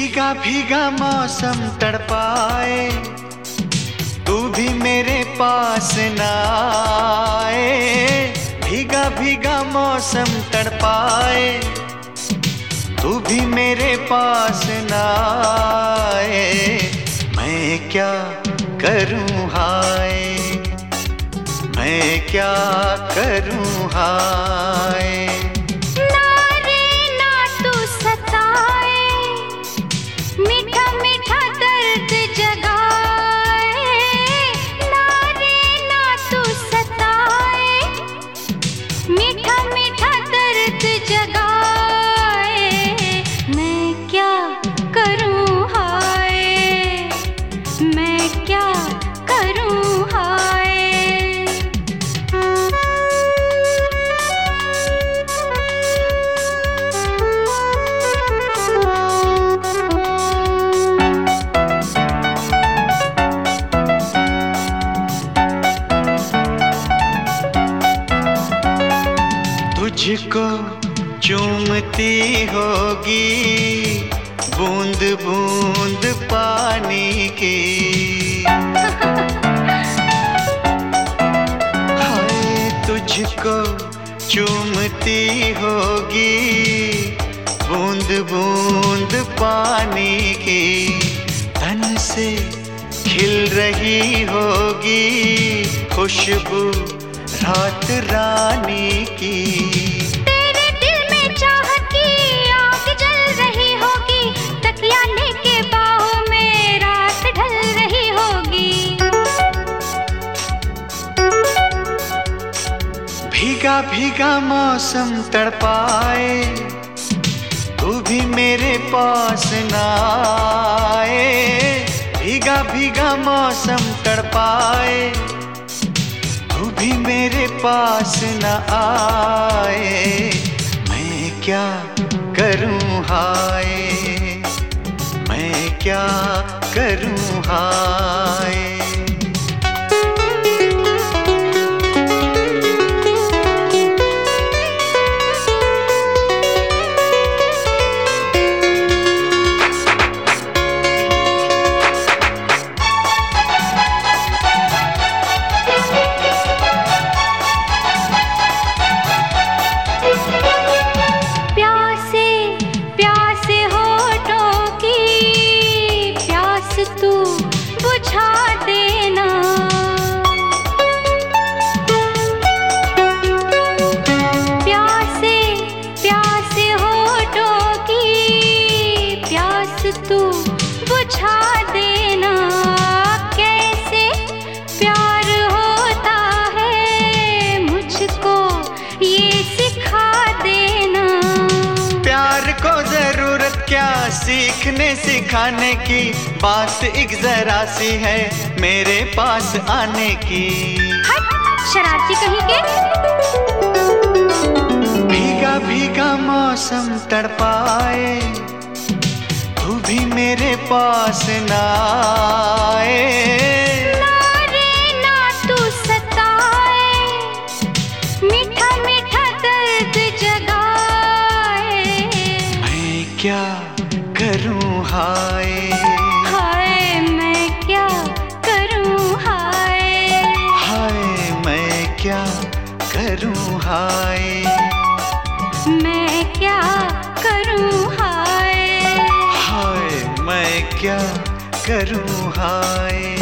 भीगा भीगा मौसम तड़पाए, तू भी मेरे पास ना आए। भीगा भीगा मौसम तड़पाए, तू भी मेरे पास ना आए। मैं क्या करूं हाय, मैं क्या करूं हाय। तुझको चूमती होगी बूंद बूंद पानी की। हाय तुझको चूमती होगी बूंद बूंद पानी की। तन से खिल रही होगी खुशबू रात रानी की। तेरे दिल में चाहत की आग जल रही होगी, तकिया लेके बाहों में रात ढल रही होगी। भीगा भीगा मौसम तड़पाए, तू भी मेरे पास ना आए। भीगा भीगा मौसम तड़पाए, तू भी मेरे पास न आए। मैं क्या करूं हाय, मैं क्या करूं हाय। तू बुझा देना, कैसे प्यार होता है मुझको ये सिखा देना। प्यार को जरूरत क्या सीखने सिखाने की, बात एक जरा सी है मेरे पास आने की। हट शरारती कहीं के। भीगा भीगा मौसम तड़पाए, तू भी मेरे पास ना आए। ना रे ना तू सताए, मीठा मीठा दर्द जगाए। मैं क्या करूं हाय, हाय मैं क्या करूं हाय। हाय मैं क्या करूं हाय। मैं क्या करूं हाय। हाय मैं क्या करूं हाय।